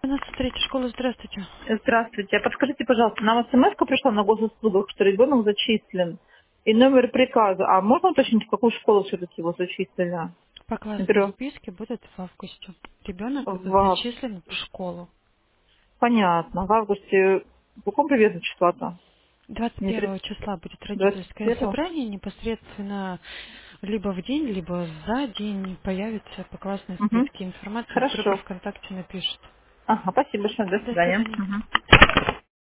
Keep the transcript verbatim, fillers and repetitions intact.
двенадцать третья школа, здравствуйте. Здравствуйте. А подскажите, пожалуйста, нам смс пришла на госуслугах, что ребенок зачислен. И номер приказа. А можно уточнить, в какую школу все-таки его зачислили? По классной Например, выписке будет в августе. Ребенок в ав- зачислен в школу. Понятно. В августе. В каком привет числа-то? двадцать Не первого тридцать, числа будет двадцать родительское первого. собрание, непосредственно либо в день, либо за день появится по классной Угу. списке информация, в группе Хорошо. ВКонтакте напишет. Ага, спасибо большое. До До свидания. свидания. Мгм.